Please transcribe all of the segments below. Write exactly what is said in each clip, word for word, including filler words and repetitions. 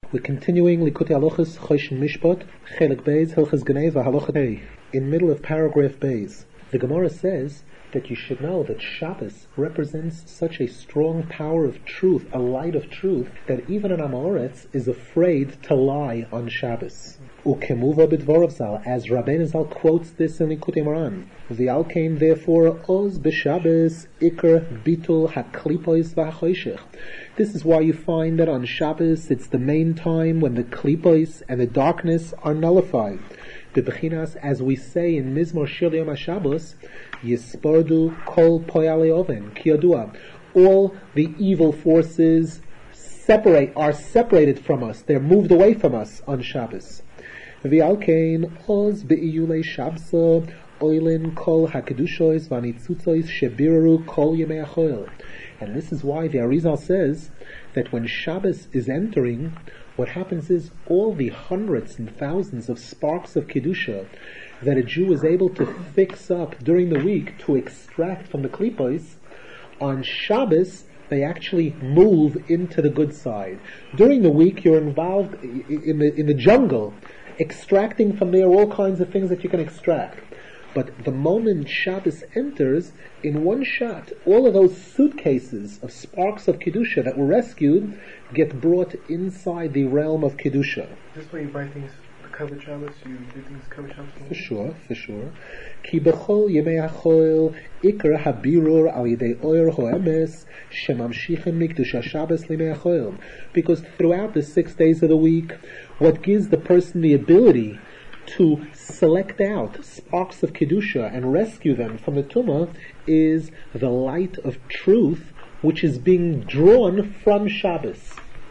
We're continuing Likutei Halachos Choshen Mishpat Chelik Beis Hilchos Geneva Halacha Hey. In middle of paragraph Beis, the Gemara says that you should know that Shabbos represents such a strong power of truth, a light of truth, that even an Amoretz is afraid to lie on Shabbos. Ukemuva b'dvorav Zal, as Rabbeinu Zal quotes this in Likutei Moran. V'al kain therefore oz b'Shabbos ikar bitul haklipois v'hachoshech. This is why you find that on Shabbos it's the main time when the klipos and the darkness are nullified. Bebechinas, as we say in Mizmor Shir Yom HaShabbos, Yispardu kol poyale oven ki yadua. All the evil forces separate are separated from us. They're moved away from us on Shabbos. V'al kein oz be'iyulei Shabsa oilin kol hakedushois v'anitzutzois shebiraru kol yemei achoil. And this is why the Arizal says that when Shabbos is entering, what happens is all the hundreds and thousands of sparks of Kedusha that a Jew is able to fix up during the week to extract from the klipos, on Shabbos they actually move into the good side. During the week you're involved in the, in the jungle, extracting from there all kinds of things that you can extract. But the moment Shabbos enters, in one shot, all of those suitcases of sparks of Kedusha that were rescued get brought inside the realm of Kedusha. Is this why you buy things covered Shabbos? You do things covered Shabbos? For sure, for sure. Ki b'chol yemei hachoil ikar habirur al yedei oyer ho'emes shemamshichim mikdusha Shabbos limei hachoil. Because throughout the six days of the week, what gives the person the ability to select out sparks of Kedusha and rescue them from the Tumah is the light of truth which is being drawn from Shabbos.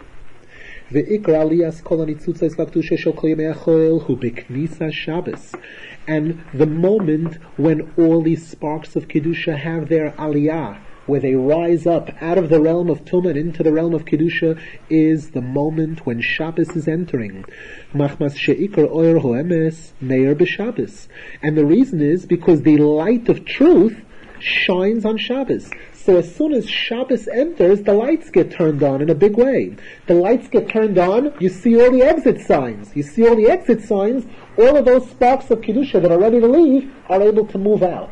The Ikra Aliyas Kol HaNitzutzos VaKedusha Shel Kol Yemei HaChoel Hu B'Knisa Shabbos. And the moment when all these sparks of Kedusha have their Aliyah, where they rise up out of the realm of Tumah and into the realm of Kedusha, is the moment when Shabbos is entering. Machmas she'ikar oyer ho'emes meir b'Shabbos. And the reason is because the light of truth shines on Shabbos. So as soon as Shabbos enters, the lights get turned on in a big way. The lights get turned on, you see all the exit signs. You see all the exit signs, all of those sparks of Kedusha that are ready to leave are able to move out.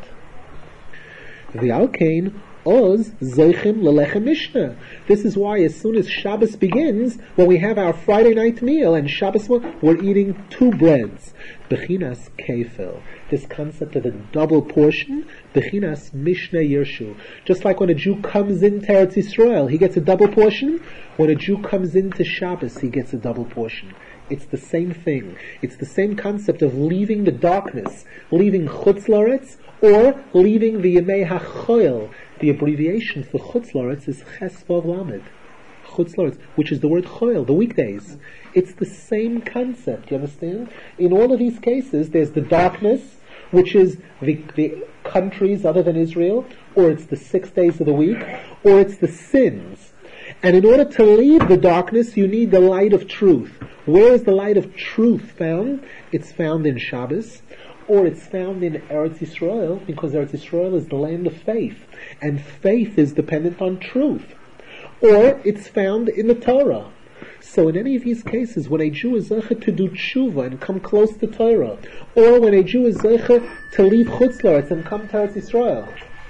The Alkain Oz Zoichim Lelechem Mishnah. This is why as soon as Shabbos begins, when we have our Friday night meal and Shabbos, we're eating two breads. Bechinas Kefil. This concept of a double portion, Bechinas Mishnah Yershu. Just like when a Jew comes into Eretz Yisrael, he gets a double portion. When a Jew comes into Shabbos, he gets a double portion. It's the same thing. It's the same concept of leaving the darkness, leaving Chutz La'aretz, or leaving the Yemei HaChoil. The abbreviation for Chutz La'aretz is Ches Vav Lamed. Chutz La'aretz, which is the word Choil, the weekdays. It's the same concept, you understand? In all of these cases, there's the darkness, which is the, the countries other than Israel, or it's the six days of the week, or it's the sins. And in order to leave the darkness, you need the light of truth. Where is the light of truth found? It's found in Shabbos, or it's found in Eretz Yisrael, because Eretz Yisrael is the land of faith, and faith is dependent on truth. Or it's found in the Torah. So in any of these cases, when a Jew is zeicha to do tshuva and come close to Torah, or when a Jew is zeicha to leave Chutz La'aretz and come to Eretz Yisrael.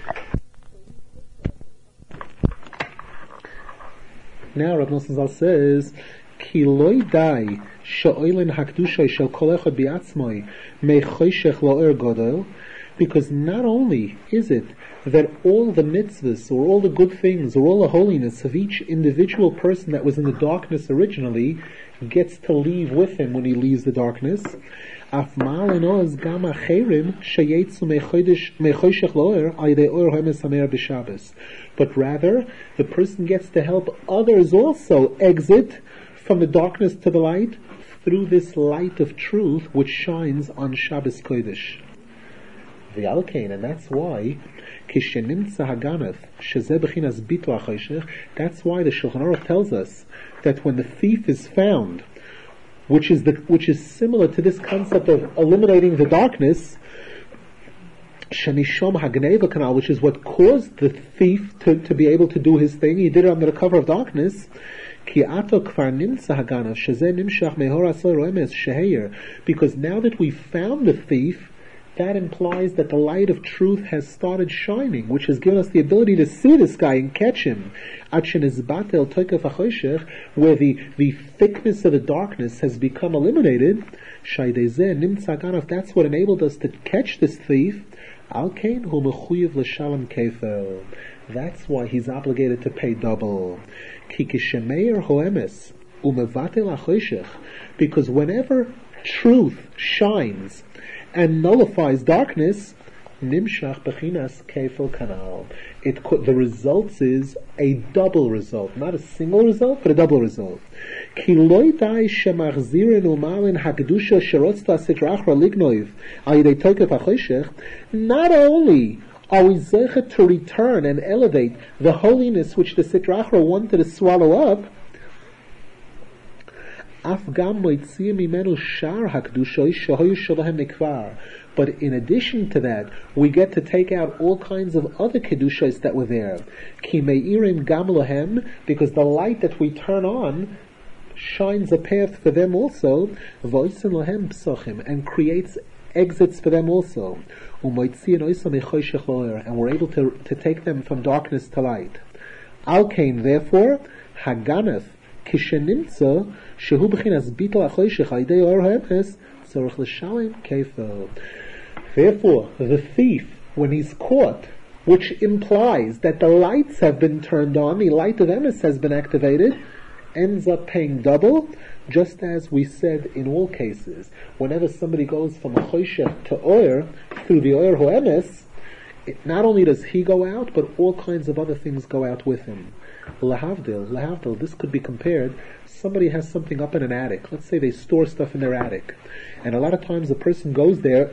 Now Rav Nosson Zal says, Ki loy dai she'oilin hakdusha shel kol echad bi'atzmoi mechoshech lo'er godel, because not only is it that all the mitzvahs, or all the good things, or all the holiness of each individual person that was in the darkness originally gets to leave with him when he leaves the darkness, af ma'al enoz gam acherim sheyetzu mechoshech lo'er al yedei or haemes hameir b'Shabbos. But rather, the person gets to help others also exit from the darkness to the light through this light of truth which shines on Shabbos Kodesh. The Alkain, and that's why Kishenimtza Haganath Shezeh Bechinas Bitla Choshech. That's why the Shulchan Aruch tells us that when the thief is found, which is the which is similar to this concept of eliminating the darkness, Shenishom Hagneva Canal, which is what caused the thief to, to be able to do his thing. He did it under the cover of darkness. Because now that we found the thief, that implies that the light of truth has started shining, which has given us the ability to see this guy and catch him. Where the, the thickness of the darkness has become eliminated, that's what enabled us to catch this thief. That's why he's obligated to pay double. Because whenever truth shines and nullifies darkness, nimshach bechinas kefil kanal. It the results is a double result, not a single result, but a double result. Ki lo dai shemachzirin umalin hakdusha sherotzta sitra achra lignoiv al yedei tokef hachoshech. Not only are we zeichet to return and elevate the holiness which the sitra achra wanted to swallow up, but in addition to that, we get to take out all kinds of other kedushos that were there. Because the light that we turn on shines a path for them also, and creates exits for them also. And we're able to, to take them from darkness to light. Al-Kain, therefore, Haganeth, Kishenimtza, Shehu B'chinas Bitl HaChoshech Al-Yidei Or HaEmes, Tzorech L'Shalem Kefel. Therefore, the thief, when he's caught, which implies that the lights have been turned on, the light of Emes has been activated, ends up paying double, just as we said in all cases. Whenever somebody goes from a Choshech to Oyer, through the Oyer HaEmes, it, not only does he go out, but all kinds of other things go out with him. Lahavdil, lahavdil, this could be compared, somebody has something up in an attic. Let's say they store stuff in their attic. And a lot of times a person goes there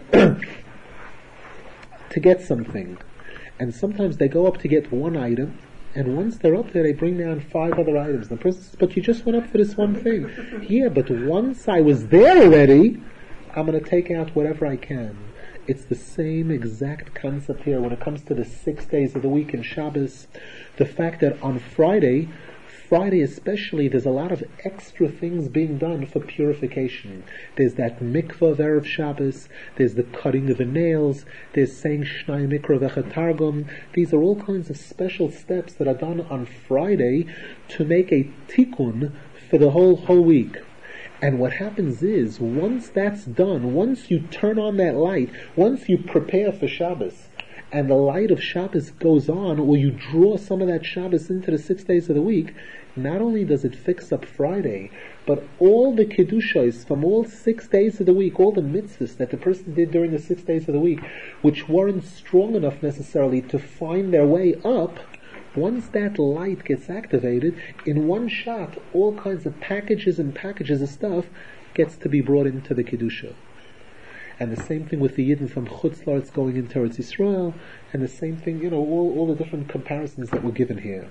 to get something. And sometimes they go up to get one item, and once they're up there, they bring down five other items. The person says, but you just went up for this one thing. Yeah, but once I was there already, I'm going to take out whatever I can. It's the same exact concept here when it comes to the six days of the week in Shabbos. The fact that on Friday, Friday especially, there's a lot of extra things being done for purification. There's that mikvah of Erev Shabbos, there's the cutting of the nails, there's saying Shnai Mikra Vechatargum. These are all kinds of special steps that are done on Friday to make a tikkun for the whole whole week. And what happens is, once that's done, once you turn on that light, once you prepare for Shabbos, and the light of Shabbos goes on, or you draw some of that Shabbos into the six days of the week, not only does it fix up Friday, but all the Kedushos from all six days of the week, all the mitzvahs that the person did during the six days of the week, which weren't strong enough necessarily to find their way up, once that light gets activated, in one shot, all kinds of packages and packages of stuff gets to be brought into the Kedusha. And the same thing with the Yidden from Chutz La'aretz going into Eretz Yisrael, and the same thing, you know, all, all the different comparisons that were given here.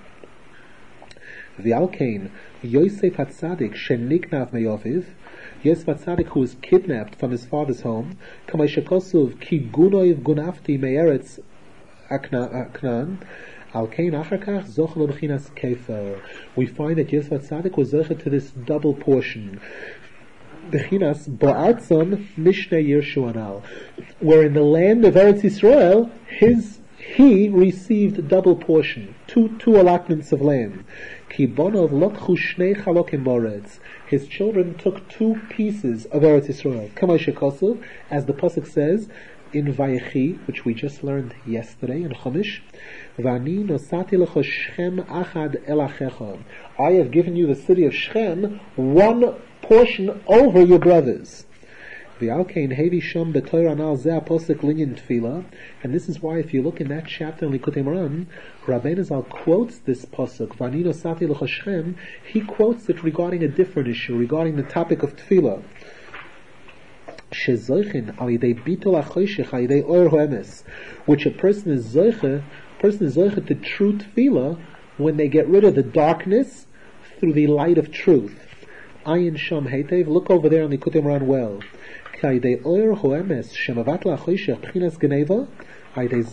The Al-Kain, Yosef HaTzadik, sheniknav me'yoviv, Yosef HaTzadik, who was kidnapped from his father's home, Kamei shekosuv, ki gunoiv gunafti me'eretz Aknan, Al-Kain Achakach, Zochel B'chinas Kefer. We find that Yosef HaTzadik was zocher to this double portion. B'chinas Ba'atzon Mishnei Yershuanal, where in the land of Eretz Yisrael, his he received double portion, two two allotments of land. Ki bonov lokchu shnei chalokim boretz. His children took two pieces of Eretz Yisrael. Kamei shekosuv, as the pasuk says in Vayechi, which we just learned yesterday in Chumash. Vani nosati lecho Shechem achad el achecha. I have given you the city of Shechem, one portion over your brothers. V'alkein hevi shom b'toyra nal zeh posek linyan tefila, and this is why if you look in that chapter in Likutei Moharan, Rabbeinu Zal quotes this posuk Vani nosati lecho Shechem. He quotes it regarding a different issue, regarding the topic of tefillah. Shezoichin al yidei bitol achoshech al yidei or hoemes, which a person is zoiche, person is zoiche to true tefillah when they get rid of the darkness through the light of truth. Ayin sham heitev. Look over there on the Likutei Moharan well. Al yidei or hoemes shemavat lachoshech b'chinas geneva Because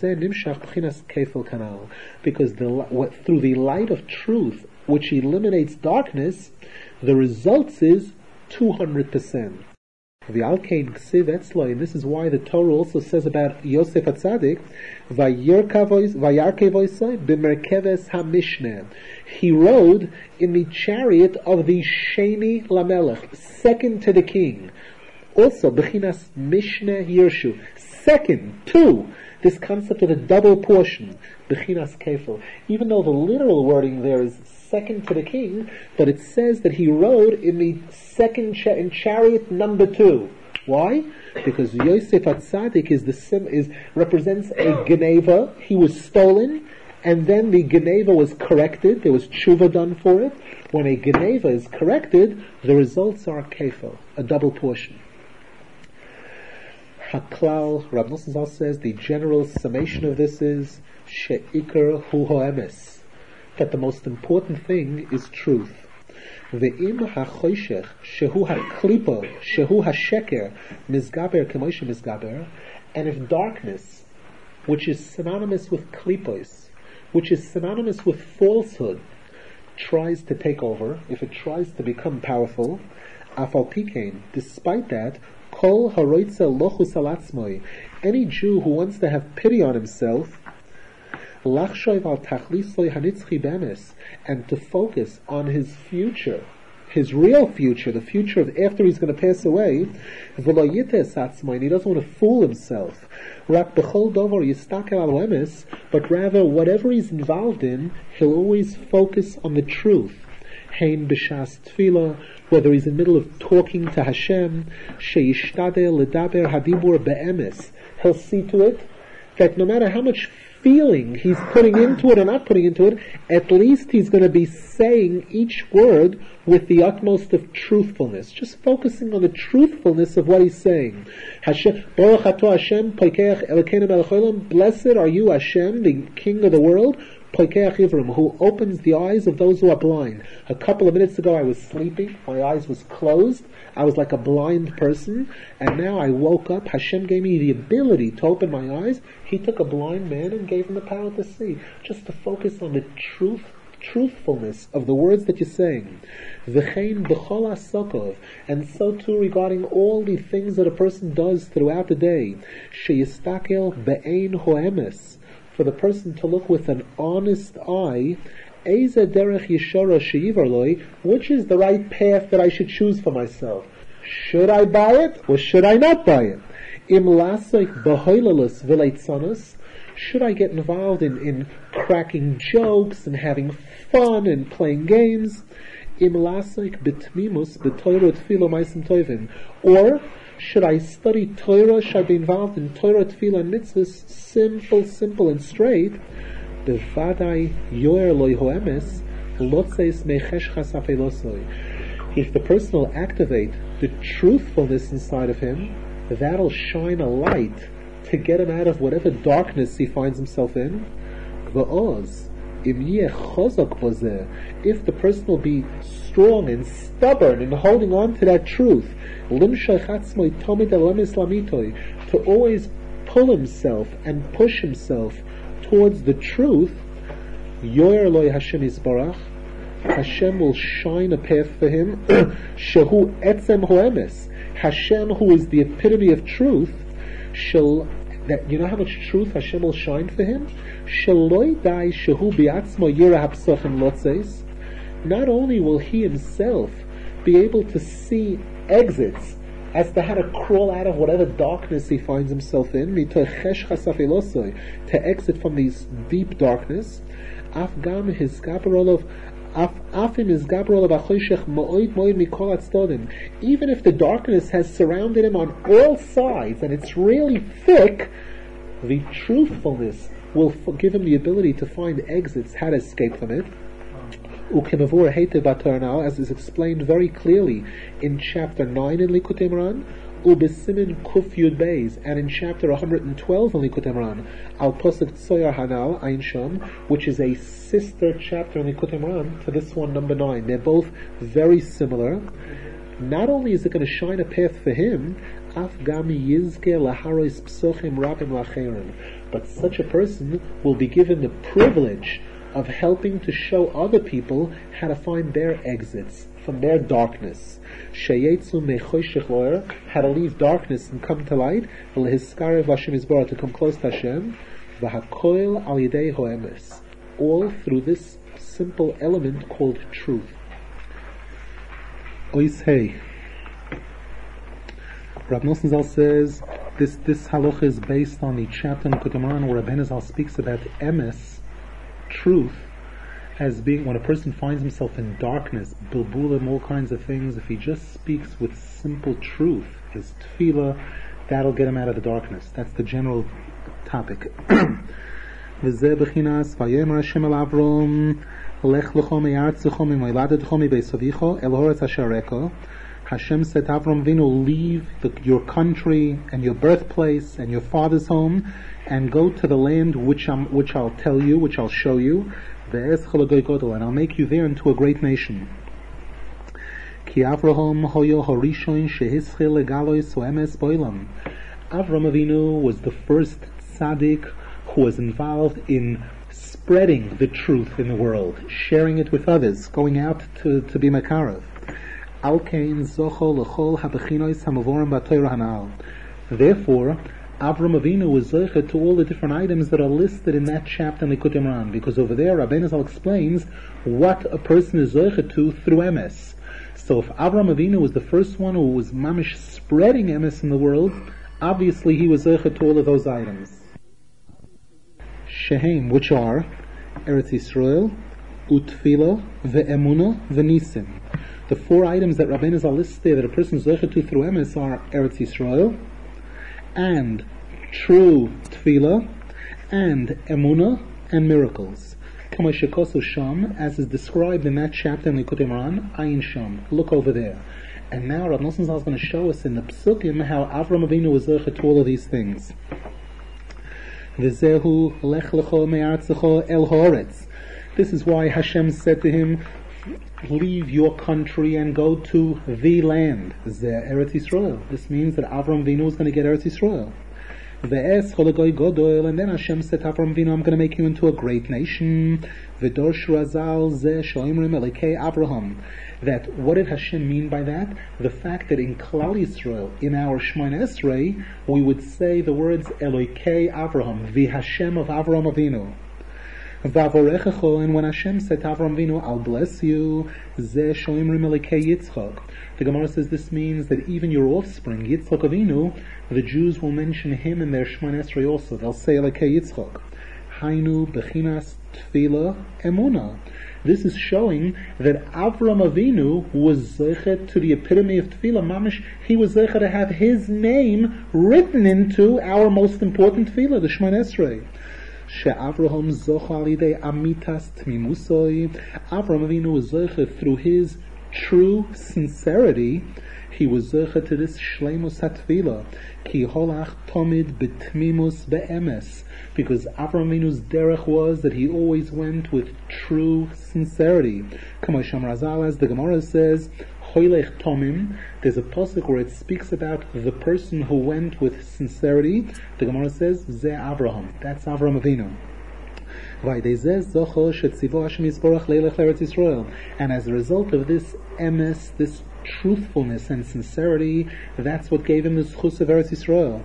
the, what, through the light of truth, which eliminates darkness, the results is two hundred percent. And this is why the Torah also says about Yosef HaTzadik, he rode in the chariot of the Sheni Lamelech, second to the king. Also, Bechinas Mishneh Yershu, second, two. This concept of a double portion, Bechinas Kefil. Even though the literal wording there is second to the king, but it says that he rode in the second cha- in chariot number two. Why? Because Yosef HaTzadik is the sim is represents a Geneva. He was stolen, and then the Geneva was corrected. There was tshuva done for it. When a Geneva is corrected, the results are kefil, a double portion. Haklal, Rav Nosson Zal says, the general summation of this is she'ikar hu ha'emes, that the most important thing is truth. Ve'im ha'choshech shehu ha'klipa shehu ha'sheker mizgaber k'moshe mizgaber, and if darkness, which is synonymous with klipos, which is synonymous with falsehood, tries to take over, if it tries to become powerful, afal pikein, despite that, Kol haroitza lochus alatzmoi, any Jew who wants to have pity on himself, lachshoiv al tachlisloi hanitzchi bemes, and to focus on his future, his real future, the future of after he's going to pass away, v'lo yites atzmoi, and he doesn't want to fool himself, rak b'chol dovar yistakel al emes, but rather whatever he's involved in, he'll always focus on the truth. Hein b'shas tefillah, whether he's in the middle of talking to Hashem, she'ishtadel ledaber hadibur be'emes, he'll see to it that no matter how much feeling he's putting into it or not putting into it, at least he's going to be saying each word with the utmost of truthfulness, just focusing on the truthfulness of what he's saying. Hashem, Baruch atah Hashem, poikeach Elokeinu melech haolam, blessed are you Hashem, the King of the world, poikeach ivrim, who opens the eyes of those who are blind. A couple of minutes ago I was sleeping, my eyes was closed, I was like a blind person, and now I woke up. Hashem gave me the ability to open my eyes. He took a blind man and gave him the power to see, just to focus on the truth, truthfulness of the words that you're saying. V'chein b'chol asokov, and so too regarding all the things that a person does throughout the day. Sheyistakel be'ein ho'emes, for the person to look with an honest eye, Eza derech yeshara she'ivar loi, which is the right path that I should choose for myself. Should I buy it or should I not buy it? Im lasoik b'hoilalus v'leitzanos, should I get involved in, in cracking jokes and having fun and playing games? Im lasoik b'tmimus b'toira tefillah ma'asim tovim, or should I study Torah, should I be involved in Torah, Tefillah, and Mitzvahs, simple, simple and straight? Bevadai yoer loy hoemes, lotzeis mechesh chasafei. If the person will activate the truthfulness inside of him, that'll shine a light to get him out of whatever darkness he finds himself in. Va'oz, im yeh chozok bozeh, if the person will be strong and stubborn in holding on to that truth, to always pull himself and push himself towards the truth, Yoyer loy Hashem Yisbarach, Hashem will shine a path for him, Shehu etzem hoemes, Hashem, who is the epitome of truth, shall, that, you know how much truth Hashem will shine for him? Shaloi dai shehu bi'atzmo yira hapsochim lotzes, not only will he himself be able to see exits as to how to crawl out of whatever darkness he finds himself in, to exit from these deep darkness, even if the darkness has surrounded him on all sides and it's really thick, the truthfulness will give him the ability to find exits, how to escape from it. As is explained very clearly in chapter nine in Likutei Moharan, ubesimin kuf yud beis, and in chapter one hundred twelve in Likutei Moharan, al posuk tzoyar hanal ein sham, which is a sister chapter in Likutei Moharan to this one, number nine. They're both very similar. not only is it going to shine a path for him, af gam yizke laharos psochim rabim lacherim, but such a person will be given the privilege of helping to show other people how to find their exits from their darkness. Sheyetzu mechoshech loer, how to leave darkness and come to light. Lehiskarev Hashem Yisborah, to come close to Hashem. V'hakoil al yidei hoemes, all through this simple element called truth. Ois hey. Rav Nosson Zal says this this halacha is based on the chapter in Likutei Moharan where Rabbeinu Zal speaks about emes, truth, as being when a person finds himself in darkness, bilbulim, all kinds of things. If he just speaks with simple truth, his tefillah, that'll get him out of the darkness. That's the general topic. V'zeh b'chinas vayomer Hashem el Avrom lech lecho me'artzecho me'moiladetcho me'beisavicho el haaretz asher areka. Hashem said to Avram Avinu, leave the, your country and your birthplace and your father's home and go to the land which, I'm, which I'll tell you, which I'll show you, and I'll make you there into a great nation. Ki Avraham hoyo harishon shehischil legalois hoemes boilam. Avram Avinu was the first tzaddik who was involved in spreading the truth in the world, sharing it with others, going out to, to be makarav. Therefore, Avram Avinu was zeicha to all the different items that are listed in that chapter in Likutei Moharan, because over there Rabbeinu Zal explains what a person is zeicha to through emes. So if Avram Avinu was the first one who was mamish spreading emes in the world, obviously he was zeicha to all of those items. Shehem, which are Eretz Yisrael, Utfila, Ve'emuna, Ve'nisim. The four items that Rabbeinu Zal lists there that a person is zeicha to through emes are Eretz Yisrael, and true tefillah, and emunah, and miracles. Kama shekosu sham, as is described in that chapter in Likutei Moharan, ayin sham. Look over there. And now Rav Nosson Zal is going to show us in the Psukim how Avram Avinu was zeicha to all of these things. V'zehu lech lecho me'artzecho el haaretz. This is why Hashem said to him, leave your country and go to the land. Zeh Eretz Yisrael. This means that Avram Avinu is going to get Eretz Yisrael. Ve'es cholagoy godol, and then Hashem said to Avram Avinu, I'm going to make you into a great nation. V'dor shurazal zeh shoimrim elikei Avraham. That, what did Hashem mean by that? The fact that in Klal Yisrael, in our Shemona Esrei, we would say the words Elikei Avraham, the Hashem of Avram Avinu. And when Hashem said to Avram Avinu, I'll bless you, the Gemara says this means that even your offspring, Yitzchak Avinu, the Jews will mention him in their Shemona Esrei also. They'll say Elikei Yitzchak. Hainu bechinas tefillah emuna. This is showing that Avram Avinu was zeichet to the epitome of tefillah mamish. He was zeichet to have his name written into our most important tefillah, the Shemona Esrei. She'Avraham zocha alidei amitas tmimusoi. Avram Avinu was zeichet through his true sincerity. He was zeichet to this shleimus hatfila. Ki holach tomid betmimus be'emes. Because Avram Avinu's derech was that he always went with true sincerity. Kama Sham Razal, as the Gemara says, Hoylech Tomim. There's a pasuk where it speaks about the person who went with sincerity. The Gemara says, Ze Avraham. That's Avram Avinu. And as a result of this emes, this truthfulness and sincerity, that's what gave him the zchus of Eretz Yisrael.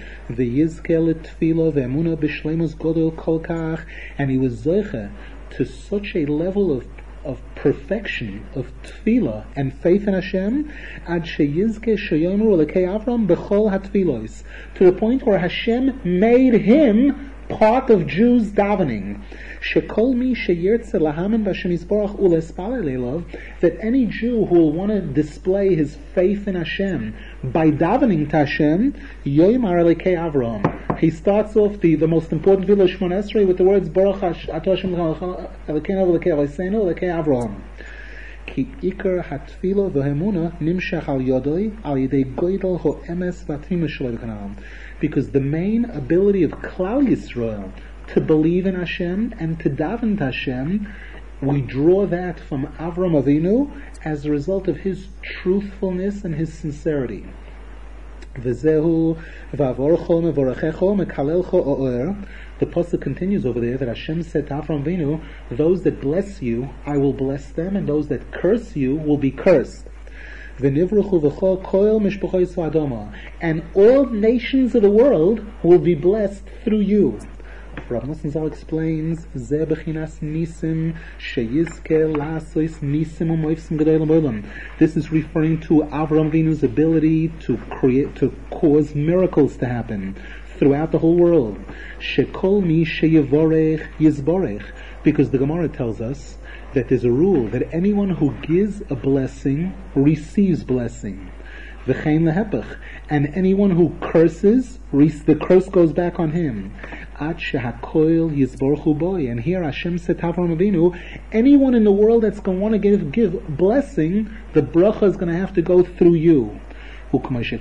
And he was zeicha to such a level of of perfection, of tefillah and faith in Hashem, ad sheyizke sheyomer lekei Avram bechol hatfilos, to the point where Hashem made him part of Jews' davening. Shekol mi sheyirtze lahamen b'Hashem Yisborach ulespalel elov, that any Jew who will want to display his faith in Hashem by davening to Hashem, yoymar lekei Avram. He starts off the, the most important tefillah Shemona Esrei with the words Baruch Atah Hashem Elokeinu V'Elokei Avosseinu Elokei Avraham. Ki ikar hatfila v'hemuna nimshach al yodoi al yidei goydel ho'emes v'atmima shelo b'kanal. Because the main ability of Klal Yisrael to believe in Hashem and to daven to Hashem We draw that from Avram Avinu as a result of his truthfulness and his sincerity. V'zehu v'avorcho mevorachecho mekalelcho o'er. The pasuk continues over there that Hashem said to Avram Avinu, those that bless you, I will bless them, and those that curse you will be cursed. V'nivruchu v'cho koil mishpachos v'adama. And all nations of the world will be blessed through you. Rav Nosson Zal explains, Ze bechinas nisim sheyizke lasois nisim u'moifsim gedolim olam. This is referring to Avram Avinu's ability to create, to cause miracles to happen throughout the whole world. Shekol mi sheyevorech yizborech. Because the Gemara tells us that there's a rule that anyone who gives a blessing receives blessing. V'chein lehepech. And anyone who curses, the curse goes back on him. Ad shehakoil yizborchu boy. And here Hashem said to Avram Avinu, anyone in the world that's going to want to give, give blessing, the bracha is going to have to go through you. And as the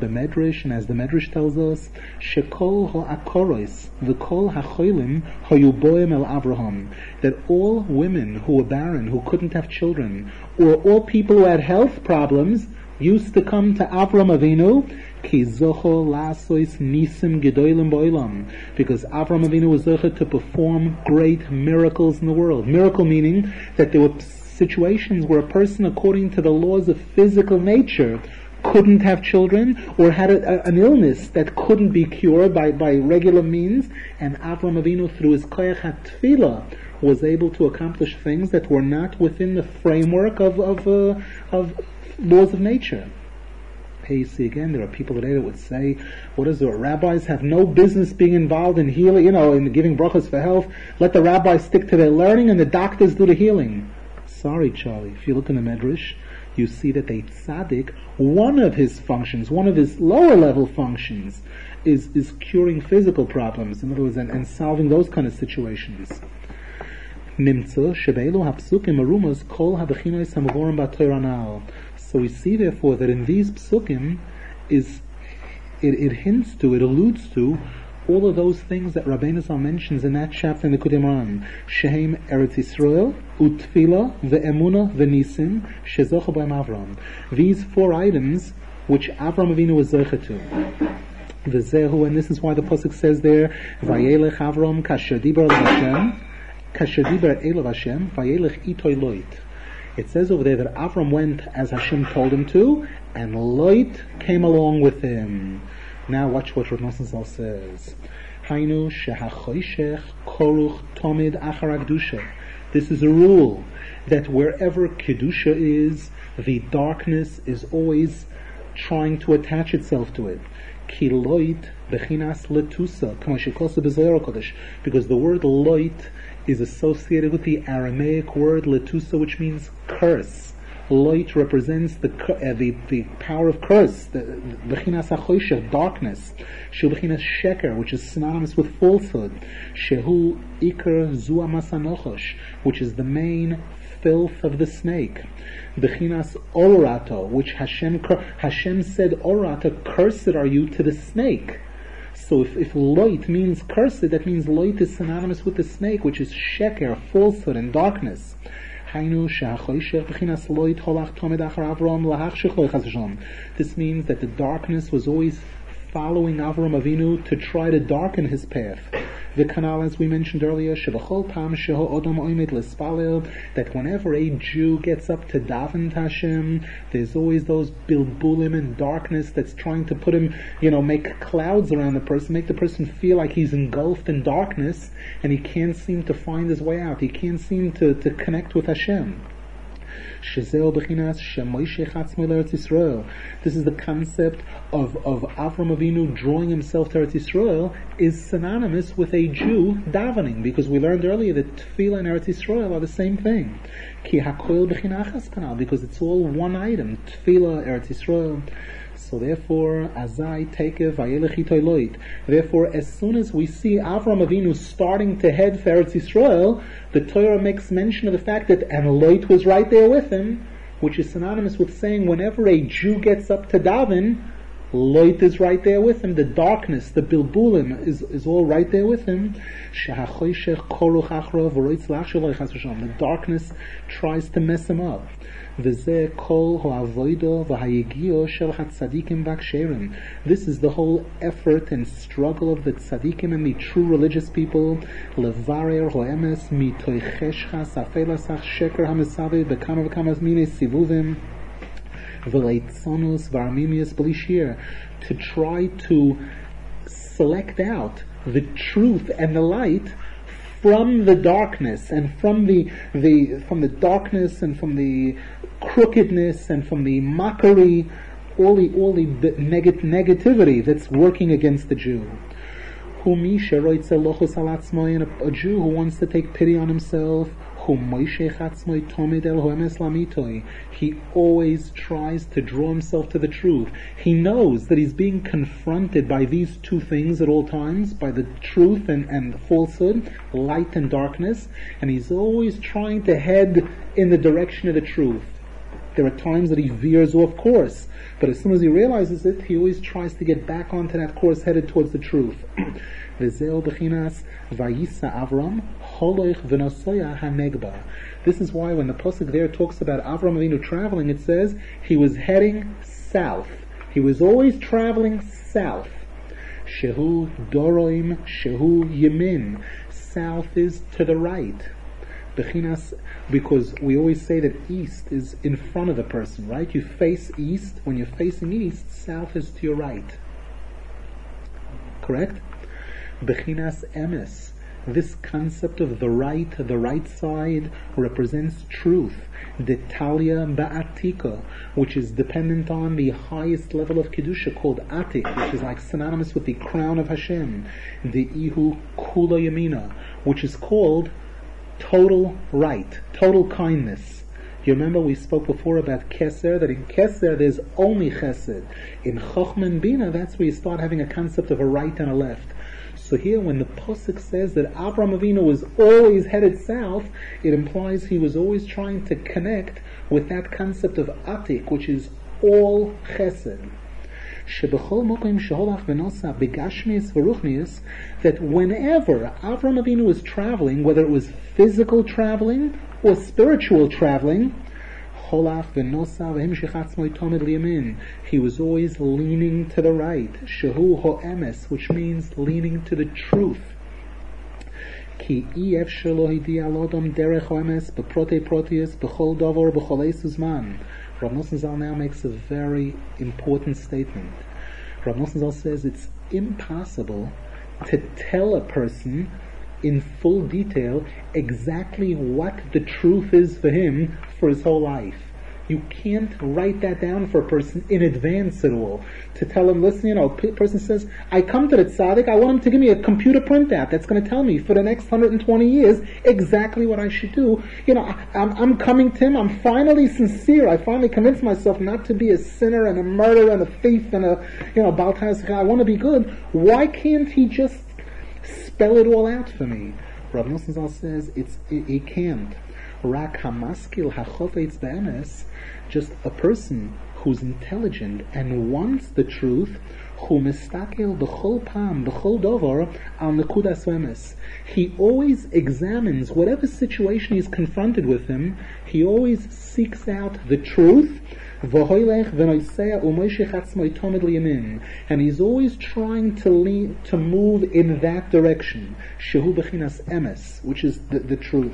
Medrash tells us, Shekol ha'akoros v'kol ha'cholim hayu boim el Avraham, that all women who were barren, who couldn't have children, or all people who had health problems, used to come to Avram Avinu, ki zocho lasois nisim gedolim boilam, because Avram Avinu was zocher to perform great miracles in the world. Miracle meaning that there were situations where a person, according to the laws of physical nature, couldn't have children, or had a, a, an illness that couldn't be cured by, by regular means, and Avram Avinu, through his koyach hatfilah, was able to accomplish things that were not within the framework of of, uh, of laws of nature. Hey, you see again, there are people today that would say, what is there, rabbis have no business being involved in healing, you know, in giving brachas for health. Let the rabbis stick to their learning and the doctors do the healing. Sorry, Charlie, if you look in the Medrash, you see that a tzaddik, one of his functions, one of his lower level functions, is, is curing physical problems, in other words, and, and solving those kind of situations. Nimtza shebeilu hapsukim arumas kol habechinois hamavorim b'Torah. So we see therefore that in these psukim is it, it hints to, it alludes to all of those things that Rabbeinu Zal mentions in that chapter in the Likutei Moharan. Shehem Eretz Yisrael, Utfila, Ve'emuna, Ve'nisim, Shezocha B'hem Avram. These four items which Avram Avinu was zocher to. V'zehu, and this is why the pasuk says there, Vayelech Avram kasher diber el Hashem, kasher diber el Hashem, Vayelech itoy loit. It says over there that Avram went as Hashem told him to, and Lot came along with him. Now watch what Rav Nosson Zal says. Hainu shehachoshech koruch tomid achar kedusha. This is a rule that wherever kedusha is, the darkness is always trying to attach itself to it. Ki loit bechinas letusa, kama shekosa b'Zohar HaKadosh, because the word loit is associated with the Aramaic word letusa, which means curse. Light represents the uh, the, the power of curse, the bechinas hachoshech, darkness. Shehu bechinas sheker, which is synonymous with falsehood. Shehu ikar zu amas hanochosh, which is the main filth of the snake. Bechinas orato, which Hashem Hashem said, orata, cursed are you to the snake. So if, if loit means cursed, that means loit is synonymous with the snake, which is sheker, falsehood and darkness. This means that the darkness was always following Avram Avinu to try to darken his path. The canal, as we mentioned earlier, that whenever a Jew gets up to daven to Hashem, there's always those bilbulim and darkness that's trying to put him, you know, make clouds around the person, make the person feel like he's engulfed in darkness, and he can't seem to find his way out. He can't seem to, to connect with Hashem. This is the concept of, of Avram Avinu drawing himself to Eretz Yisrael is synonymous with a Jew davening, because we learned earlier that Tefillah and Eretz Yisrael are the same thing. Because it's all one item, Tefillah, Eretz Yisrael. So therefore, Azai Tekev Vayelech Itoy Loit. Therefore, as soon as we see Avram Avinu starting to head for Eretz Yisrael, the Torah makes mention of the fact that and Lot was right there with him, which is synonymous with saying whenever a Jew gets up to daven, Loit is right there with him. The darkness, the bilbulim, is, is all right there with him. The darkness tries to mess him up. This is the whole effort and struggle of the tzaddikim and the true religious people. Levarer ho'emes mitoicheshcha safelasach sheker hamisavi bekama v'kama zmine sivuvim v'leitzonus v'armimius b'lishir, to try to select out the truth and the light from the darkness, and from the, the from the darkness and from the crookedness and from the mockery, all the all the neg- negativity that's working against the Jew. A Jew who wants to take pity on himself, he always tries to draw himself to the truth. He knows that he's being confronted by these two things at all times, by the truth and, and falsehood, light and darkness, and he's always trying to head in the direction of the truth. There are times that he veers off course, but as soon as he realizes it, he always tries to get back onto that course headed towards the truth. This is why when the pasuk there talks about Avram Avinu traveling, it says he was heading south. He was always traveling south. Shehu doroim, shehu yemin. South is to the right. Bechinas, because we always say that east is in front of the person, right? You face east. When you're facing east, south is to your right. Correct? Bechinas emes. This concept of the right, the right side, represents truth. Detalia ba'atika, which is dependent on the highest level of kedusha called atik, which is like synonymous with the crown of Hashem. The ihu kula yamina, which is called total right, total kindness. You remember we spoke before about Keser, that in Keser there's only Chesed. In Chochmah and Bina, that's where you start having a concept of a right and a left. So here when the Pasuk says that Avraham Avinu was always headed south, it implies he was always trying to connect with that concept of Atik, which is all Chesed. That whenever Avram Avinu was traveling, whether it was physical traveling or spiritual traveling, he was always leaning to the right, shehu ho'emes, which means leaning to the truth. Ki ef shelo hidi al odom derech ho'emes beprote proteus bechol davor bechol esuzman. Rav Nosson Zal now makes a very important statement. Rav Nosson Zal says it's impossible to tell a person in full detail exactly what the truth is for him for his whole life. You can't write that down for a person in advance at all. To tell him, listen, you know, a person says, I come to the tzaddik, I want him to give me a computer printout that's going to tell me for the next one hundred twenty years exactly what I should do. You know, I'm, I'm coming to him, I'm finally sincere, I finally convinced myself not to be a sinner and a murderer and a thief and a, you know, baltas, I want to be good. Why can't he just spell it all out for me? Rav Nosson Zal says, it's, it, he can't. Rak hamaskil hachofetz be'emes, just a person who's intelligent and wants the truth, hu mistakel b'chol pam b'chol dovar al nekudas emes. He always examines whatever situation he's confronted with him. He always seeks out the truth. And he's always trying to lean, to move in that direction. Shehu bechinas emes, which is the, the truth.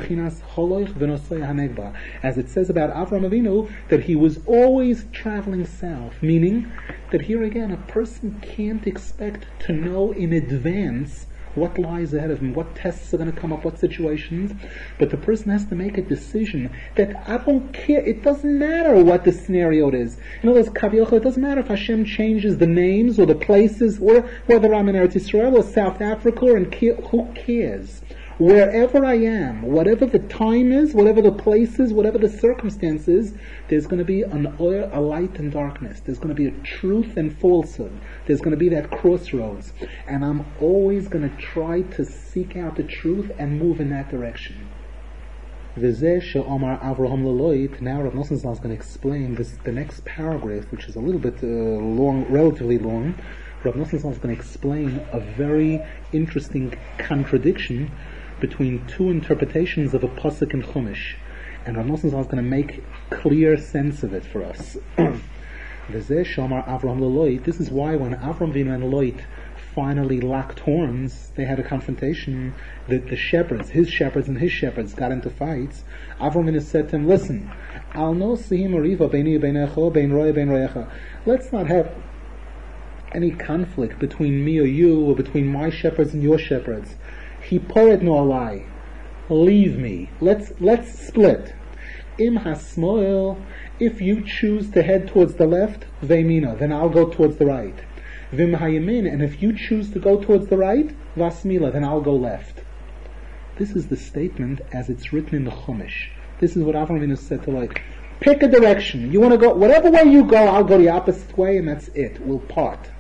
As it says about Avram Avinu, that he was always traveling south, meaning that here again a person can't expect to know in advance what lies ahead of him, what tests are going to come up, what situations, but the person has to make a decision that I don't care, it doesn't matter what the scenario is. In other words, Kaviocha, it doesn't matter if Hashem changes the names or the places, or whether I'm in Eretz Yisrael or South Africa, or in Ki- who cares? Wherever I am, whatever the time is, whatever the place is, whatever the circumstances, there's going to be an oil, a light and darkness. There's going to be a truth and falsehood. There's going to be that crossroads. And I'm always going to try to seek out the truth and move in that direction. V'zeh she'omar Avraham leloit. Now Rav Nosson Zal is going to explain this, the next paragraph, which is a little bit uh, long, relatively long. Rav Nosson Zal is going to explain a very interesting contradiction between two interpretations of a pasuk in Chumash. And Rav Nosson Zal is going to make clear sense of it for us. V'zeh she'omar Avraham leloit. This is why when Avram Avinu and Lot finally locked horns, they had a confrontation. The, the shepherds, his shepherds and his shepherds got into fights. Avram Avinu said to him, listen, Al no sihim ariva beini beinecha, bein roya bein royecha. Let's not have any conflict between me or you, or between my shepherds and your shepherds. He pored no alai. Leave me. Let's, let's split. Im hasmoel, if you choose to head towards the left, veimina, then I'll go towards the right. Vim hayamin, and if you choose to go towards the right, vasmila, then I'll go left. This is the statement as it's written in the Chumash. This is what Avram Avinu said to Lot. Pick a direction. You want to go, whatever way you go, I'll go the opposite way, and that's it. We'll part.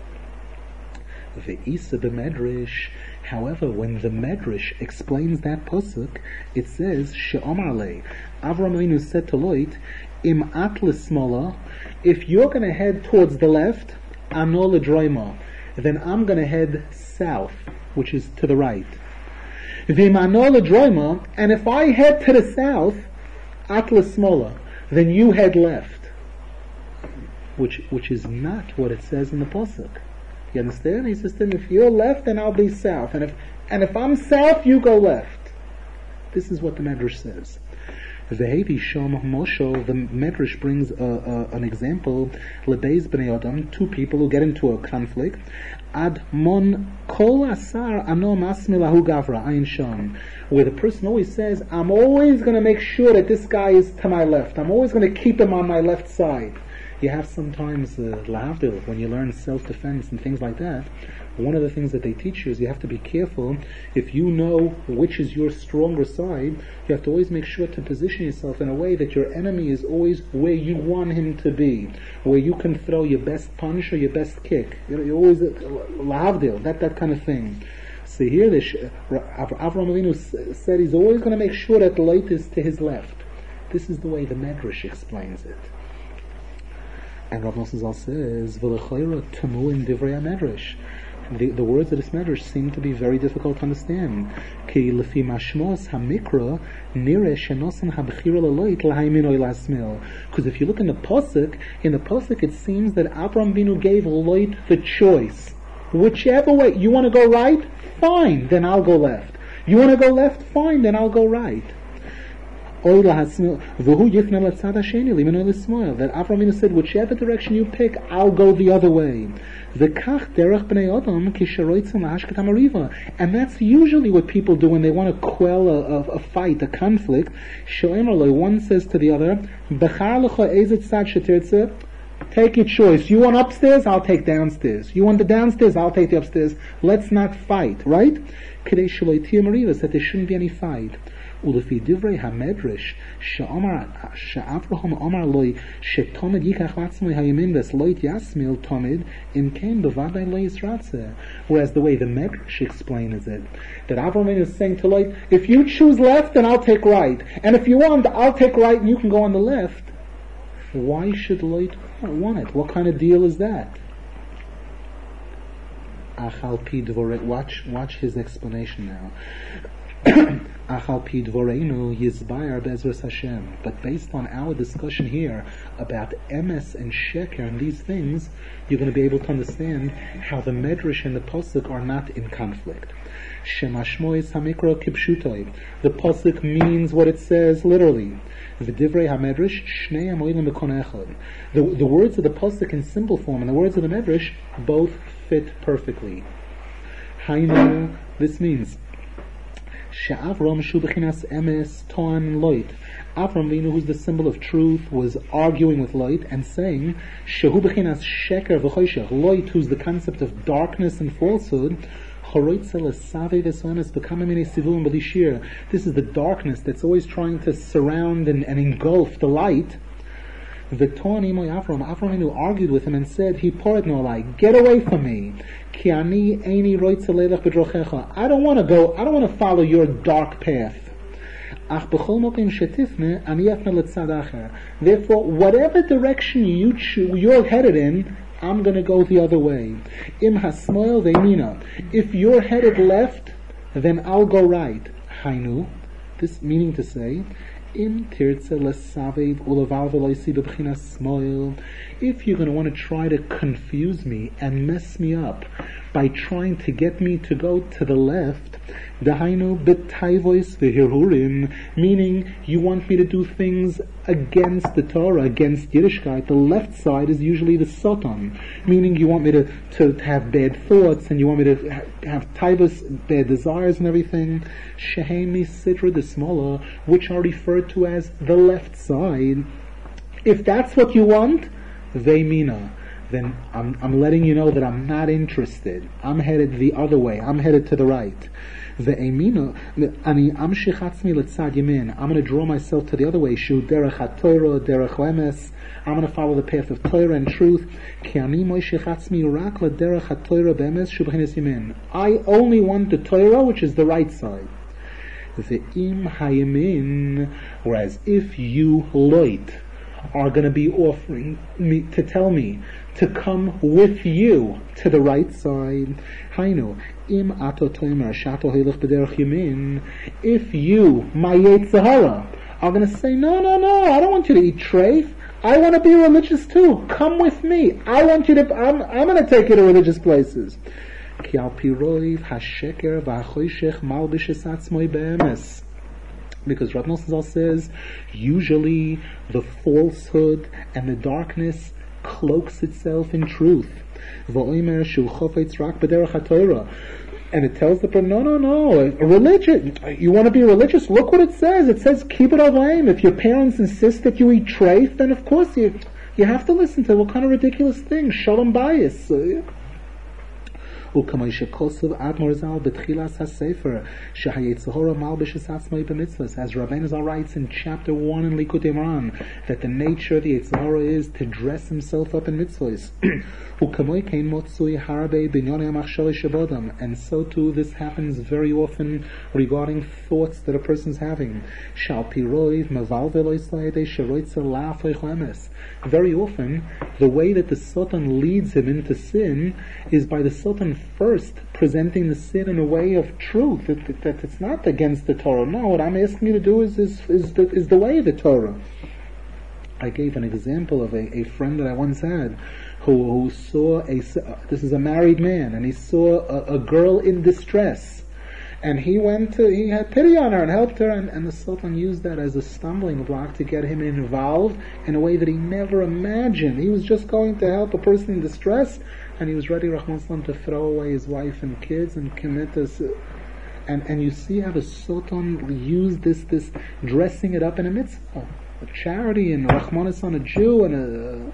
Ve'isa b'medrash. However, when the Medrash explains that pasuk, it says, She'omar lei. Avram Avinu said to Lot, Im at l'smola, if you're going to head towards the left, ano l'droima, then I'm going to head south, which is to the right. V'im ano l'droima, and if I head to the south, at l'smola, then you head left. Which which is not what it says in the pasuk. You understand? He says, then if you're left, then I'll be south. And if and if I'm south, you go left. This is what the Medrash says. Ve'hevi shom mosho, the Medrash brings a, a, an example, lebeis b'nei adam, two people who get into a conflict, ad mon kol asar ano masmilahu gavra, ayin shom, where the person always says, I'm always going to make sure that this guy is to my left. I'm always going to keep him on my left side. You have sometimes, uh, lahavdil, when you learn self-defense and things like that, one of the things that they teach you is you have to be careful. If you know which is your stronger side, you have to always make sure to position yourself in a way that your enemy is always where you want him to be, where you can throw your best punch or your best kick. You're, you're always, uh, lahavdil, that, that kind of thing. So here, the, uh, Avram Avinu said he's always going to make sure that the light is to his left. This is the way the Medrash explains it. And Rav Nosson Zal says, "V'lechoira tamu in divrei hamedrash." The, the words of this Medrash seem to be very difficult to understand. Ki lefi mashmos hamikra nire shenosan habchira leloit lahaymin oy lasmil. Because if you look in the pasuk, in the pasuk it seems that Avram Avinu gave Lot the choice. Whichever way you want to go right, fine, then I'll go left. You want to go left, fine, then I'll go right. That Avram Avinu said, whichever direction you pick, I'll go the other way. And that's usually what people do when they want to quell a, a, a fight, a conflict. One says to the other, take your choice. You want upstairs, I'll take downstairs. You want the downstairs, I'll take the upstairs. Let's not fight, right? That there shouldn't be any fight. ולפי דברי המדרש שאברהם אמר לו שתמיד ייקח לעצמו הימין ולא יסמיל תמיד אם כן בוודאי לא ישרצה. Whereas the way the Medrash explains it, that Avraham is saying to Lot, if you choose left, then I'll take right, and if you want, I'll take right and you can go on the left. Why should Lot want it? What kind of deal is that? Watch, watch his explanation now. But based on our discussion here about emes and sheker and these things, you're going to be able to understand how the Medrash and the pasuk are not in conflict. The pasuk means what it says literally. The, the words of the pasuk in simple form and the words of the Medrash both fit perfectly. Hainu, this means She'avram shu b'chinas emes toan Lot. Avram Avinu, who's the symbol of truth, was arguing with Lot and saying, Shehu b'chinas sheker v'choshech. Lot, who's the concept of darkness and falsehood, this is the darkness that's always trying to surround and, and engulf the light. Avram Avinu argued with him and said, He poured no light, get away from me. I don't want to go, I don't want to follow your dark path. Therefore, whatever direction you cho- you're headed in, I'm going to go the other way. Im hasmoil ve'mina. If you're headed left, then I'll go right. Hainu. This meaning to say, Im tirtze lesavev ulavar veloisi bebchinas smoil. If you're going to want to try to confuse me and mess me up by trying to get me to go to the left, dahainu betayvois v'hirhurim, meaning you want me to do things against the Torah, against Yiddishkeit. The left side is usually the Satan, meaning you want me to, to, to have bad thoughts and you want me to ha- have taivos, bad desires and everything. Shehemi sidra the smaller, which are referred to as the left side. If that's what you want, ve'mina, then I'm, I'm letting you know that I'm not interested. I'm headed the other way. I'm headed to the right. Ve'emina, ani amshich atzmi letzad yamin. I'm going to draw myself to the other way. Shu derech haTorah, derech emes. I'm going to follow the path of Torah and truth. Ki ani moishich atzmi rak lederech haTorah be'emes shu b'chinas yamin. I only want the Torah, which is the right side. Ve'im hayamin. Whereas if you loit are going to be offering me to tell me to come with you to the right side. Hainu, im ato toimer shato hilach b'derech yamin. If you, my Yetzirah, are going to say, no, no, no, I don't want you to eat treif. I want to be religious too. Come with me. I want you to. I'm, I'm going to take you to religious places. Ki al piroiv hasheker v'achoshech malbishes atzmoi be'emes. Because Rav Nosson Zal says, usually the falsehood and the darkness cloaks itself in truth. And it tells the person, no, no, no, a religion, you want to be religious? Look what it says. It says, keep it avayim. If your parents insist that you eat treif, then of course you you have to listen to what kind of ridiculous things. Shalom bayis. וכמו שכוסב אדמו"ר ז"ל בתחילת הספר שהיצר מלביש עצמו במצוות, as Rabbeinu Zal writes in chapter one in Likutei Moharan, that the nature of the Yetzer is to dress himself up in mitzvahs. וכמו כן מצוי הרבה בענייני המחשבה שבאדם, and so too this happens very often regarding thoughts that a person's having. שעל פי רוב מבלבל אותו ידי שרוצה להפוך לאמת. Very often, the way that the Satan leads him into sin is by the Satan first presenting the sin in a way of truth, that, that, that it's not against the Torah. No, what I'm asking you to do is is, is, the, is the way of the Torah. I gave an example of a, a friend that I once had who, who saw a, this is a married man, and he saw a, a girl in distress. And he went to, he had pity on her and helped her, and, and the Sultan used that as a stumbling block to get him involved in a way that he never imagined. He was just going to help a person in distress, and he was ready, Rahman Salam, to throw away his wife and kids and commit this. And, and you see how the Sultan used this, this dressing it up in a mitzvah, a charity, and Rahmanis on a Jew, and a...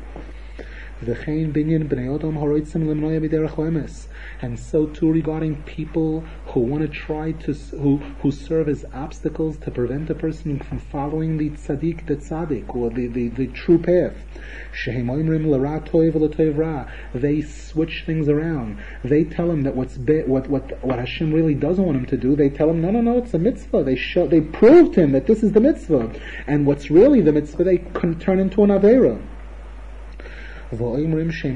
And so too regarding people who want to try to, who, who serve as obstacles to prevent a person from following the tzaddik, the tzaddik, or the, the, the true path. They switch things around. They tell him that what's be, what, what, what Hashem really doesn't want him to do, they tell him, no, no, no, it's a mitzvah. They show, they proved to him that this is the mitzvah. And what's really the mitzvah, they can turn into an aveira. And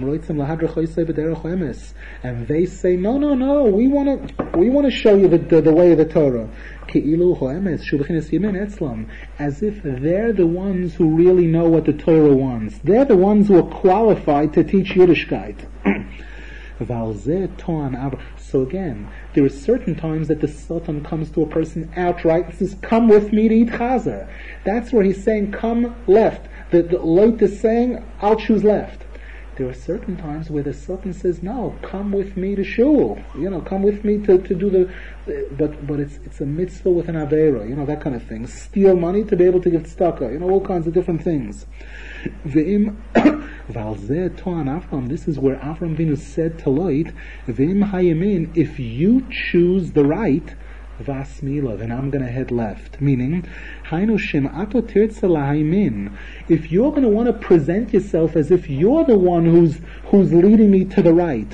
they say, no, no, no, we want to, we want to show you the, the, the way of the Torah. As if they're the ones who really know what the Torah wants. They're the ones who are qualified to teach Yiddishkeit. So again, there are certain times that the Sultan comes to a person outright and says, come with me to eat chazer. That's where he's saying, come left. The, the Lot is saying, I'll choose left. There are certain times where the Sultan says, no, come with me to shul. You know, come with me to, to do the, but, but it's, it's a mitzvah with an aveira, you know, that kind of thing. Steal money to be able to give tzedakah, you know, all kinds of different things. This is where Avram Avinu said to Lot, if you choose the right, vasmila, then I'm going to head left. Meaning, if you're going to want to present yourself as if you're the one who's who's leading me to the right,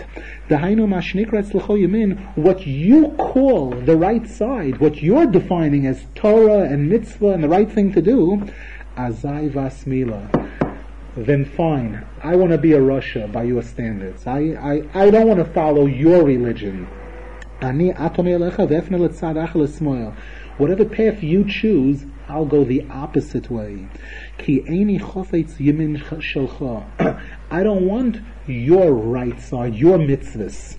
what you call the right side, what you're defining as Torah and mitzvah and the right thing to do, azai vasmila, then fine, I want to be a Russia by your standards. I, I, I don't want to follow your religion. Whatever path you choose, I'll go the opposite way. I don't want your right side, your mitzvahs.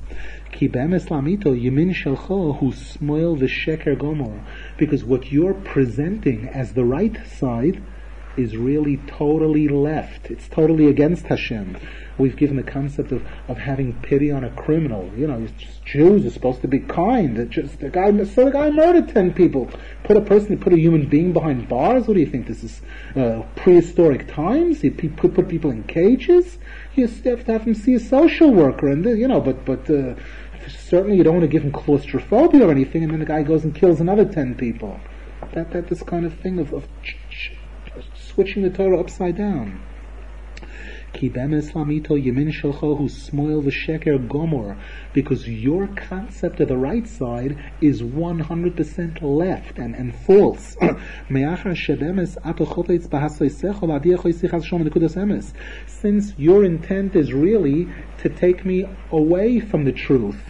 Because what you're presenting as the right side is really totally left. It's totally against Hashem. We've given the concept of, of having pity on a criminal. You know, Jews are supposed to be kind. It just the guy, so the guy murdered ten people. Put a person, put a human being behind bars. What do you think? This is uh, prehistoric times. You put, put people in cages. You have to have them see a social worker, and you know, but but uh, certainly you don't want to give him claustrophobia or anything. And then the guy goes and kills another ten people. That that this kind of thing of, of ch- ch- switching the Torah upside down. Because your concept of the right side is one hundred percent left and, and false. Since your intent is really to take me away from the truth.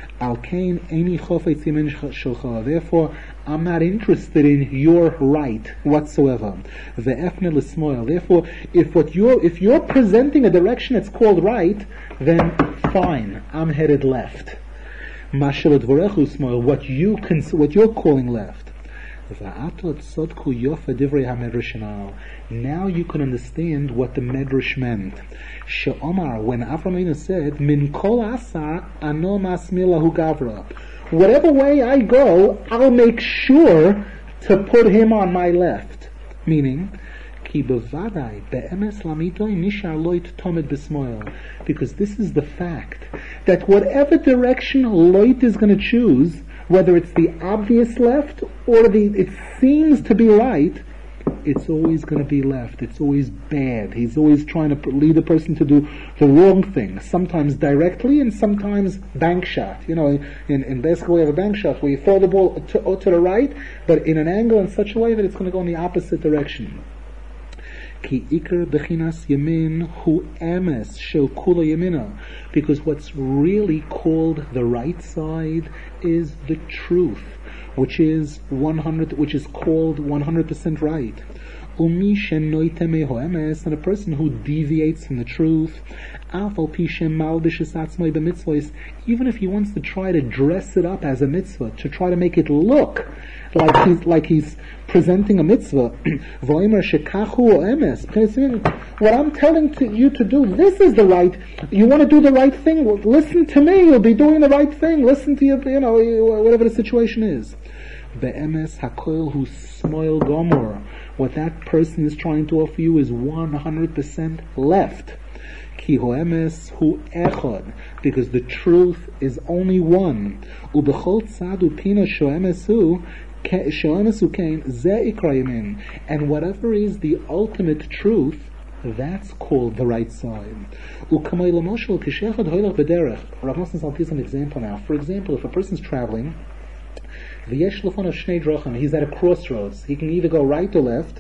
Therefore, I'm not interested in your right whatsoever. Therefore, if what you're if you're presenting a direction that's called right, then fine, I'm headed left. What you cons- what you're calling left. Now you can understand what the Medrash meant. She'omar, when Avraham said, "Min kol asar ano masmir lahu gavra." Whatever way I go, I'll make sure to put him on my left. Meaning, because this is the fact that whatever direction Loit is going to choose, whether it's the obvious left or the it seems to be right, it's always going to be left. It's always bad. He's always trying to lead the person to do the wrong thing, sometimes directly and sometimes bank shot. You know, in, in basketball we have a bank shot where you throw the ball to, to the right, but in an angle in such a way that it's going to go in the opposite direction. Ki ikar bechinas yamin hu emes shel kula yamina, because what's really called the right side is the truth, which is one hundred, which is called one hundred percent right. Umi shenoiteme hu emes, and a person who deviates from the truth, afal pishem malbishes atzmai b'mitzvos, even if he wants to try to dress it up as a mitzvah, to try to make it look like he's like he's presenting a mitzvah. What I'm telling to you to do, this is the right. You want to do the right thing? Well, listen to me. You'll be doing the right thing. Listen to your, you know, whatever the situation is. Be'emes hakoil hu smoil gomor. What that person is trying to offer you is one hundred percent left. Ki hoemes hu echad, because the truth is only one. Ubechol tzad upina shoemes hu. And whatever is the ultimate truth, that's called the right side. Rav Nosson gives an example now. For example, if a person's traveling, he's at a crossroads. He can either go right or left.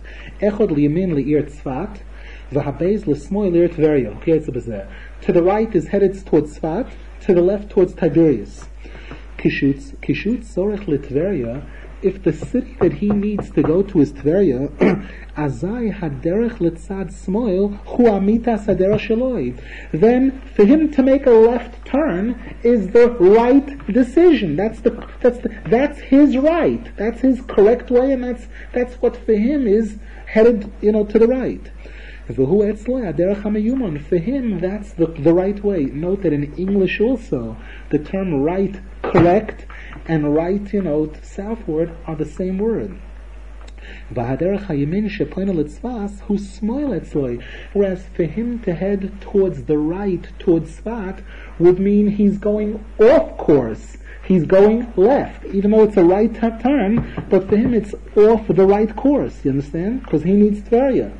To the right is headed towards Tzfat, to the left towards Tiberias. If the city that he needs to go to is Tveria, azai haderech letzad smoil hu amitas haderech shaloi, then for him to make a left turn is the right decision. That's the that's the, that's his right. That's his correct way, and that's that's what for him is headed, you know, to the right. For him, that's the the right way. Note that in English also, the term right, correct, and right, you know, southward are the same word. V'haderech hayamin shepoina l'tzvas hu smoil etzloi. Whereas for him to head towards the right, towards Tzvat, would mean he's going off course. He's going left, even though it's a right turn, but for him it's off the right course, you understand? Because he needs Tveria.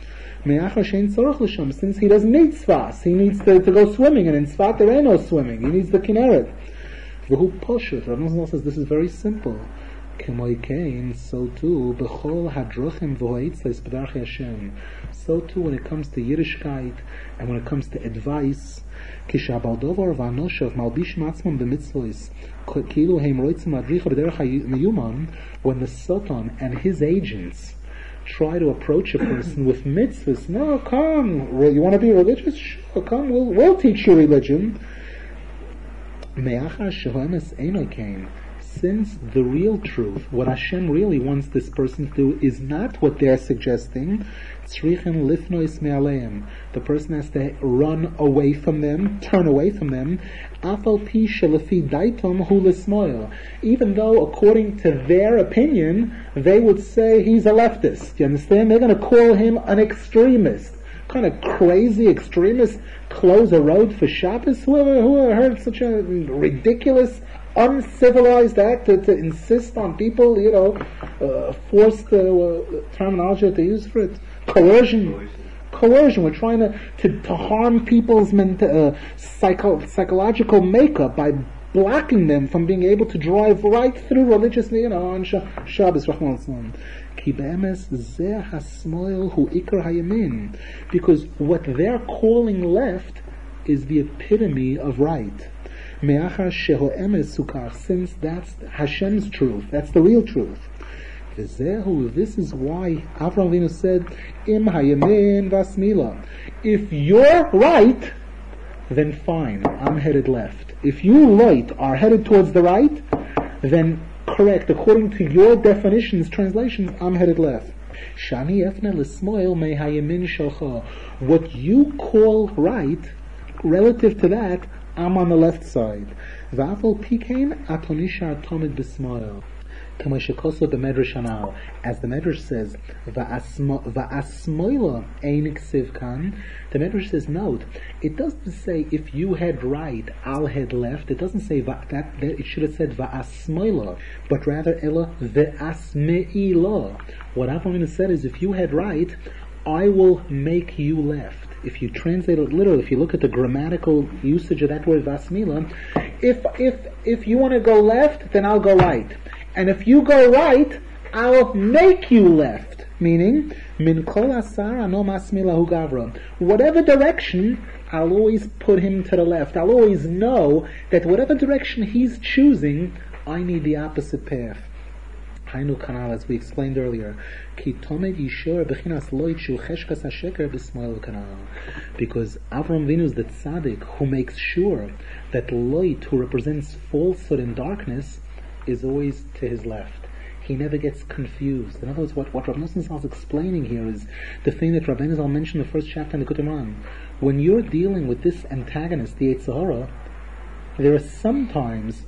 Since he doesn't need Tzvas, he needs to, to go swimming, and in Tzvat there ain't no swimming, he needs the Kinneret. V'hu poshet, Rav Nosson says this is very simple. So too, b'chol hadrochim v'hoitzles b'darchei Hashem. So too when it comes to Yiddishkeit, and when it comes to advice, כשהבלדובר והנושב מלבישים עצמם במצווס כאילו הם רוצים להדריך בדרך המיומן, when the Satan and his agents try to approach a person with mitzvahs, no, come, you want to be religious? Sure, come, we'll, we'll teach you religion. Me'achar shehoemes eino kain, since the real truth, what Hashem really wants this person to do, is not what they're suggesting, tzrichen lifnois me'aleim, the person has to run away from them, turn away from them, afal pi shelefi daitom hu l'smoil, even though according to their opinion, they would say he's a leftist, you understand? They're going to call him an extremist. Kind of crazy extremist, close a road for Shabbos? Whoever, whoever heard such a ridiculous, uncivilized act to, to insist on people, you know, uh, forced uh, terminology to use for it? Coercion. Coercion. We're trying to, to, to harm people's ment- uh, psycho- psychological makeup by blocking them from being able to drive right through religious, you know, on Sh- Shabbos, Rahman al-Salam. Because what they're calling left is the epitome of right. Since that's Hashem's truth, that's the real truth. This is why Avraham Avinu said, Im hayamin vasmila. If you're right, then fine, I'm headed left. If you light are headed towards the right, then correct, according to your definitions, translations, I'm headed left. Shani efne l'smoil me hayamin shalcha. What you call right, relative to that, I'm on the left side. V'afal pikein atonishar tomid b'smoil. As the Medrash says, Va'asmoila ein ksiv kan. The Medrash says, note, it doesn't say if you head right, I'll head left. It doesn't say that, that it should have said Va'asmoila, but rather Ela Ve'asmeila. What Avraham said is, if you head right, I will make you left. If you translate it literally, if you look at the grammatical usage of that word Vasmila, if if if you want to go left, then I'll go right. And if you go right, I'll make you left. Meaning, min kol asar ano masmila hu gavra. Whatever direction, I'll always put him to the left. I'll always know that whatever direction he's choosing, I need the opposite path. Hainu kanal, as we explained earlier. Ki tomed yishor bechinas loit shu cheshkas hasheker b'smoil kanal. Because Avram Avinu is the tzaddik who makes sure that light, who represents falsehood and darkness, is always to his left. He never gets confused. In other words, what, what Rav Nosson is explaining here is the thing that Rabbeinu Zal mentioned in the first chapter in the Likutei Moharan. When you're dealing with this antagonist, the Yetzer Hara, there are sometimes,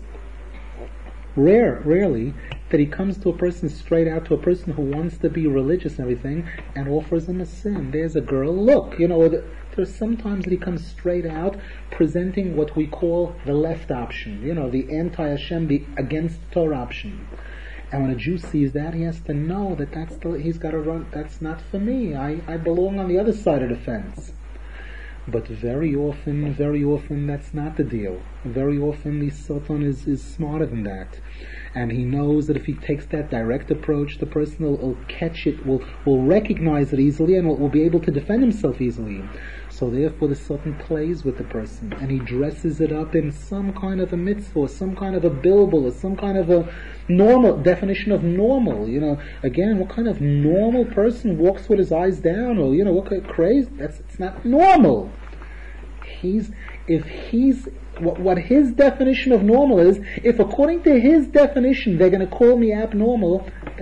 rare, rarely, that he comes to a person straight out, to a person who wants to be religious and everything, and offers him a sin. There's a girl, look, you know, the, there's sometimes that he comes straight out, presenting what we call the left option, you know, the anti-Hashem, the against Torah option. And when a Jew sees that, he has to know that that's the, he's got to run, that's not for me, I, I belong on the other side of the fence. But very often, very often, that's not the deal. Very often, the Satan is, is smarter than that. And he knows that if he takes that direct approach, the person will, will catch it, will, will recognize it easily, and will, will be able to defend himself easily. So therefore the Satan plays with the person, and he dresses it up in some kind of a mitzvah, or some kind of a bilbul, or some kind of a normal, definition of normal. You know, again, what kind of normal person walks with his eyes down, or, you know, what kind of crazy, that's, it's not normal. He's, if he's, what, what his definition of normal is, if according to his definition they're going to call me abnormal,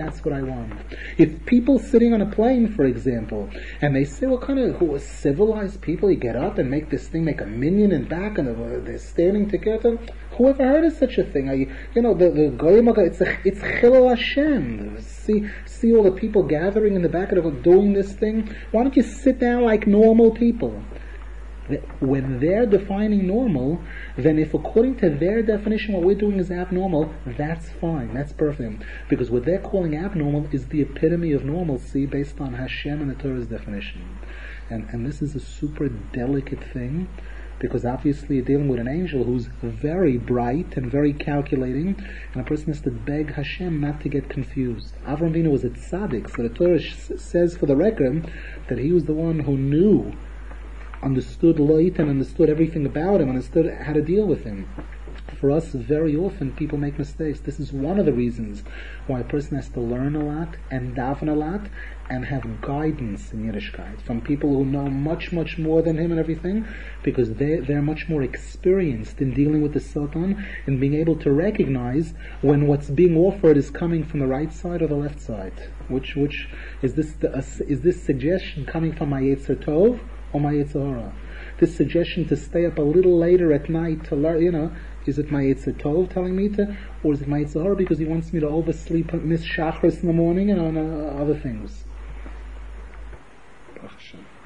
that's what I want. If people sitting on a plane, for example, and they say, what kind of who are civilized people, you get up and make this thing, make a minyan and back, and they're standing together. Whoever heard of such a thing? I, you know, the the goyim, it's a, it's Chilul Hashem. See, see all the people gathering in the back of the doing this thing. Why don't you sit down like normal people? When they're defining normal, then if according to their definition what we're doing is abnormal, that's fine, that's perfect. Because what they're calling abnormal is the epitome of normalcy based on Hashem and the Torah's definition. And and this is a super delicate thing, because obviously you're dealing with an angel who's very bright and very calculating, and a person has to beg Hashem not to get confused. Avram Avinu was a tzaddik, so the Torah sh- says for the record that he was the one who knew, understood light and understood everything about him, understood how to deal with him. For us, very often people make mistakes. This is one of the reasons why a person has to learn a lot and daven a lot and have guidance in Yiddishkeit from people who know much, much more than him and everything, because they, they're much more experienced in dealing with the Satan and being able to recognize when what's being offered is coming from the right side or the left side. Which, which is this? The, uh, is this suggestion coming from my Yetzer Tov or my Yetzer Hara? This suggestion to stay up a little later at night to learn, you know, is it my Yetzer Tov telling me to, or is it my Yetzer Hara because he wants me to oversleep, miss Shachris in the morning and on uh, other things? Baruch Hashem.